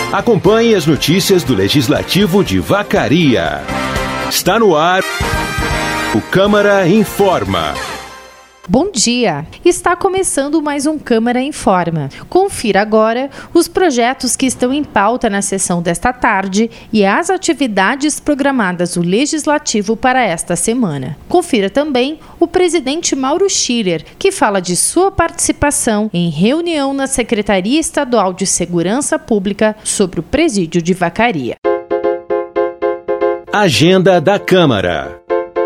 Acompanhe as notícias do Legislativo de Vacaria. Está no ar o Câmara Informa. Bom dia! Está começando mais um Câmara Informa. Confira agora os projetos que estão em pauta na sessão desta tarde e as atividades programadas do Legislativo para esta semana. Confira também o presidente Mauro Schiller, que fala de sua participação em reunião na Secretaria Estadual de Segurança Pública sobre o Presídio de Vacaria. Agenda da Câmara.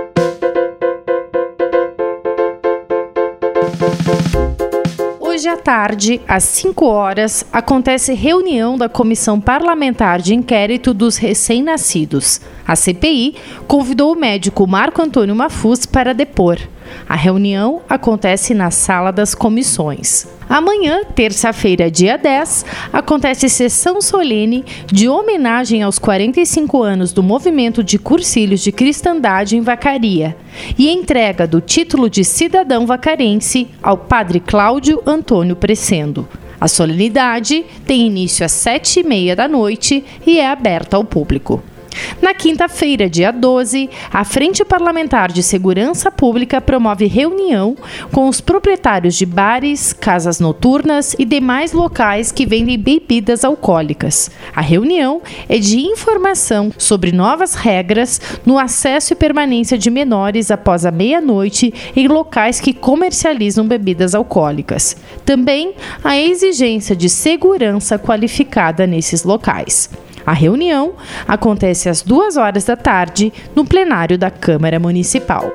Hoje à tarde, às 5 horas, acontece reunião da Comissão Parlamentar de Inquérito dos Recém-Nascidos. A CPI convidou o médico Marco Antônio Mafuz para depor. A reunião acontece na Sala das Comissões. Amanhã, terça-feira, dia 10, acontece sessão solene de homenagem aos 45 anos do movimento de cursilhos de cristandade em Vacaria e entrega do título de cidadão vacarense ao padre Cláudio Antônio Presendo. A solenidade tem início às 7h30 da noite e é aberta ao público. Na quinta-feira, dia 12, a Frente Parlamentar de Segurança Pública promove reunião com os proprietários de bares, casas noturnas e demais locais que vendem bebidas alcoólicas. A reunião é de informação sobre novas regras no acesso e permanência de menores após a meia-noite em locais que comercializam bebidas alcoólicas. Também a exigência de segurança qualificada nesses locais. A reunião acontece às 2 horas da tarde no plenário da Câmara Municipal.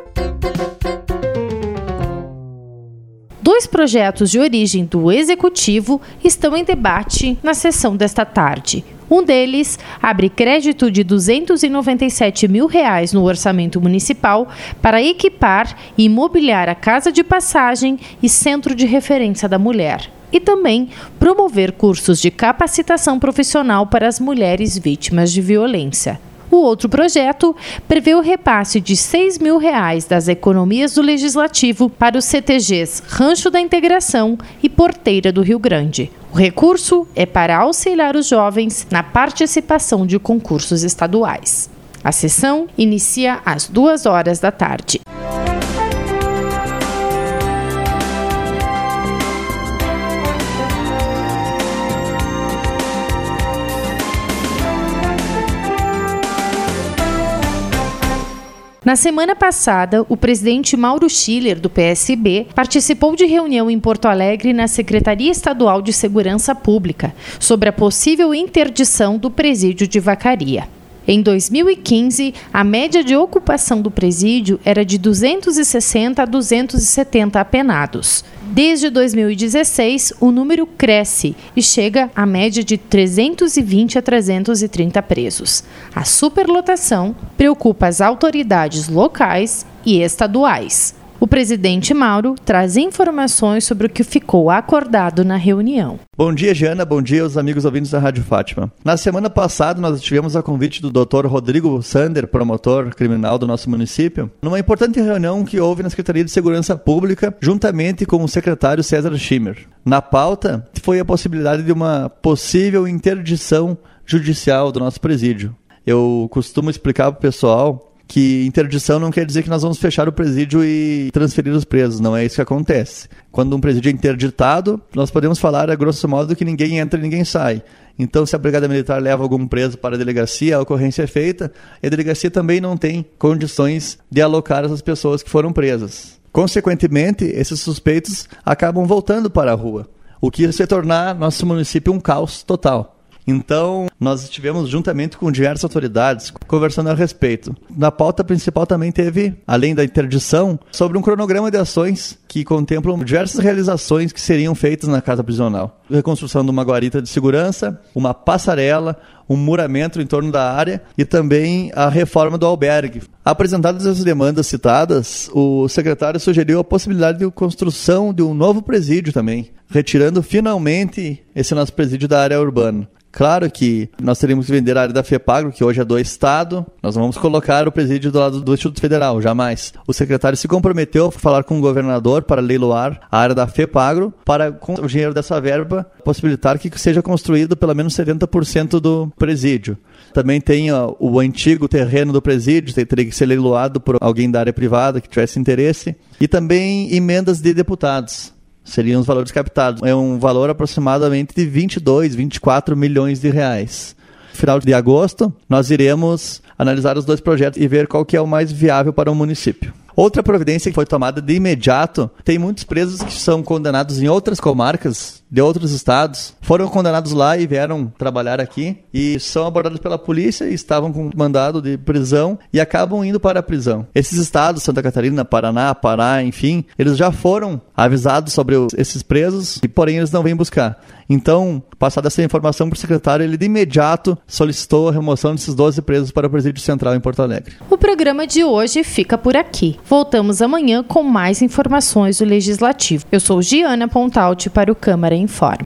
2 projetos de origem do Executivo estão em debate na sessão desta tarde. Um deles abre crédito de R$ 297 mil no orçamento municipal para equipar e imobiliar a Casa de Passagem e Centro de Referência da Mulher. E também promover cursos de capacitação profissional para as mulheres vítimas de violência. O outro projeto prevê o repasse de R$ 6 mil das economias do Legislativo para os CTGs Rancho da Integração e Porteira do Rio Grande. O recurso é para auxiliar os jovens na participação de concursos estaduais. A sessão inicia às 2 horas da tarde. Na semana passada, o presidente Mauro Schiller, do PSB, participou de reunião em Porto Alegre na Secretaria Estadual de Segurança Pública sobre a possível interdição do presídio de Vacaria. Em 2015, a média de ocupação do presídio era de 260 a 270 apenados. Desde 2016, o número cresce e chega à média de 320 a 330 presos. A superlotação preocupa as autoridades locais e estaduais. O presidente Mauro traz informações sobre o que ficou acordado na reunião. Bom dia, Jana. Bom dia aos amigos ouvintes da Rádio Fátima. Na semana passada, nós tivemos a convite do Dr. Rodrigo Sander, promotor criminal do nosso município, numa importante reunião que houve na Secretaria de Segurança Pública, juntamente com o secretário César Schimmer. Na pauta, foi a possibilidade de uma possível interdição judicial do nosso presídio. Eu costumo explicar para o pessoal que interdição não quer dizer que nós vamos fechar o presídio e transferir os presos, não é isso que acontece. Quando um presídio é interditado, nós podemos falar a grosso modo que ninguém entra e ninguém sai. Então, se a Brigada Militar leva algum preso para a delegacia, a ocorrência é feita, e a delegacia também não tem condições de alocar essas pessoas que foram presas. Consequentemente, esses suspeitos acabam voltando para a rua, o que ia se tornar nosso município um caos total. Então, nós estivemos juntamente com diversas autoridades conversando a respeito. Na pauta principal também teve, além da interdição, sobre um cronograma de ações que contemplam diversas realizações que seriam feitas na casa prisional. Reconstrução de uma guarita de segurança, uma passarela, um muramento em torno da área e também a reforma do albergue. Apresentadas as demandas citadas, o secretário sugeriu a possibilidade de construção de um novo presídio também, retirando finalmente esse nosso presídio da área urbana. Claro que nós teríamos que vender a área da FEPAGRO, que hoje é do Estado. Nós não vamos colocar o presídio do lado do Instituto Federal, jamais. O secretário se comprometeu a falar com o governador para leiloar a área da FEPAGRO, para, com o dinheiro dessa verba, possibilitar que seja construído pelo menos 70% do presídio. Também tem o antigo terreno do presídio, teria que ser leiloado por alguém da área privada que tivesse interesse. E também emendas de deputados. Seriam os valores captados. É um valor aproximadamente de 22, 24 milhões de reais. No final de agosto, nós iremos analisar os dois projetos e ver qual que é o mais viável para o município. Outra providência que foi tomada de imediato, tem muitos presos que são condenados em outras comarcas, de outros estados, foram condenados lá e vieram trabalhar aqui e são abordados pela polícia e estavam com mandado de prisão e acabam indo para a prisão. Esses estados, Santa Catarina, Paraná, Pará, enfim, eles já foram avisados sobre esses presos e porém eles não vêm buscar. Então, passada essa informação para o secretário, ele de imediato solicitou a remoção desses 12 presos para o Presídio Central em Porto Alegre. O programa de hoje fica por aqui. Voltamos amanhã com mais informações do Legislativo. Eu sou Giana Pontalti para o Câmara Informa.